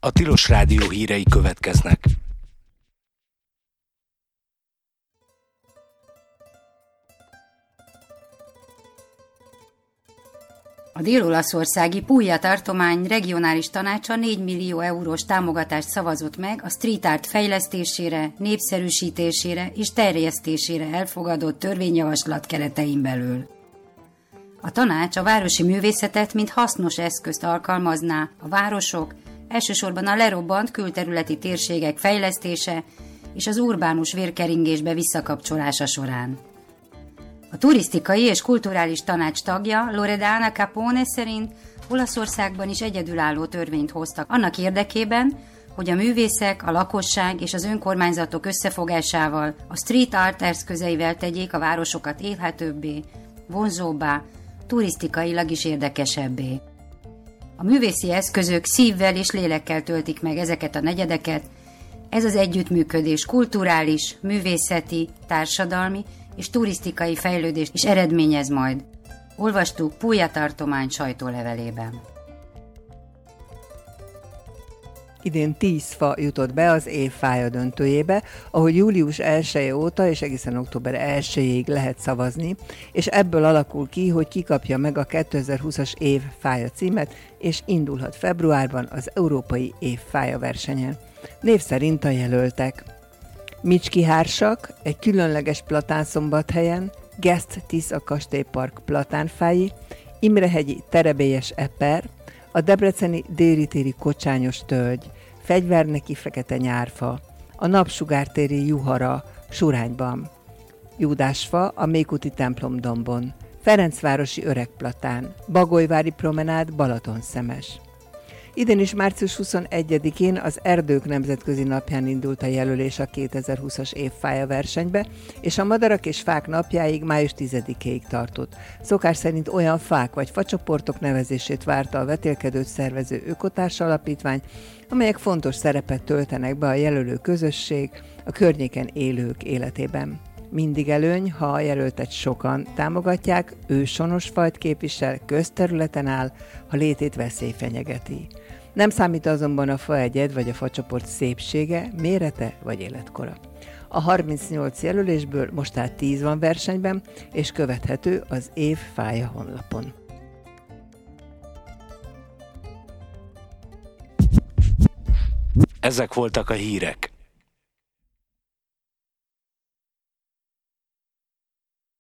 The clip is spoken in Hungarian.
A Tilos Rádió hírei következnek. A dél-olaszországi Puglia tartomány regionális tanácsa 4 millió eurós támogatást szavazott meg a street art fejlesztésére, népszerűsítésére és terjesztésére elfogadott törvényjavaslat keretein belül. A tanács a városi művészetet mint hasznos eszközt alkalmazná a városok, elsősorban a lerobbant külterületi térségek fejlesztése és az urbánus vérkeringésbe visszakapcsolása során. A turisztikai és kulturális tanács tagja Loredana Capone szerint Olaszországban is egyedülálló törvényt hoztak annak érdekében, hogy a művészek, a lakosság és az önkormányzatok összefogásával, a street art eszközeivel tegyék a városokat élhetőbbé, vonzóbbá, turisztikailag is érdekesebbé. A művészi eszközök szívvel és lélekkel töltik meg ezeket a negyedeket, ez az együttműködés kulturális, művészeti, társadalmi és turisztikai fejlődést is eredményez majd. Olvastuk Puglia tartomány sajtólevelében. Idén 10 fa jutott be az év fája döntőjébe, ahol július 1 óta és egészen október 1-ig lehet szavazni, és ebből alakul ki, hogy ki kapja meg a 2020-as év fája címet, és indulhat februárban az Európai Év Fája versenyen. Név szerint a jelöltek: Micski Hársak, egy különleges platánszombathelyen, Gest Tisza kastélypark platánfái, Imrehegyi terebélyes eper, a debreceni déli-téri kocsányos tölgy, Fegyverneki fekete nyárfa, a napsugártéri juhara Surányban, Júdásfa a Mékúti templomdombon, Ferencvárosi öregplatán, Bagolyvári promenád Balatonszemes. Idén is március 21-én az Erdők Nemzetközi Napján indult a jelölés a 2020-as évfája versenybe, és a Madarak és Fák napjáig május 10-ig tartott. Szokás szerint olyan fák vagy facsoportok nevezését várta a vetélkedőt szervező Ökotárs Alapítvány, amelyek fontos szerepet töltenek be a jelölő közösség, a környéken élők életében. Mindig előny, ha a jelöltet sokan támogatják, őshonos fajt képvisel, közterületen áll, ha létét veszély fenyegeti. Nem számít azonban a faegyed vagy a facsoport szépsége, mérete vagy életkora. A 38 jelölésből most tehát 10 van versenyben, és követhető az év fája honlapon. Ezek voltak a hírek.